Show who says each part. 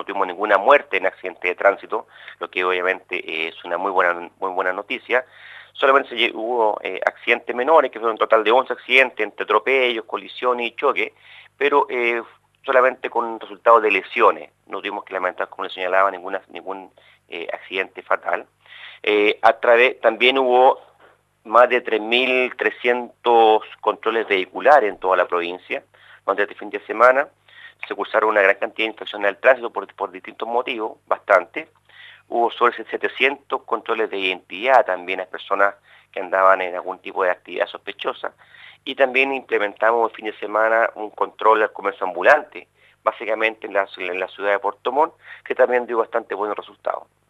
Speaker 1: no tuvimos ninguna muerte en accidente de tránsito, lo que obviamente es una muy buena noticia. Solamente hubo accidentes menores, que fueron un total de 11 accidentes entre atropellos, colisiones y choques, pero solamente con resultados de lesiones. No tuvimos que lamentar, como le señalaba, ningún accidente fatal. También hubo más de 3.300 controles vehiculares en toda la provincia durante este fin de semana. Se cursaron una gran cantidad de infracciones al tránsito por distintos motivos, bastante. Hubo sobre 700 controles de identidad también a personas que andaban en algún tipo de actividad sospechosa. Y también implementamos el fin de semana un control al comercio ambulante, básicamente en la ciudad de Puerto Montt, que también dio bastante buenos resultados.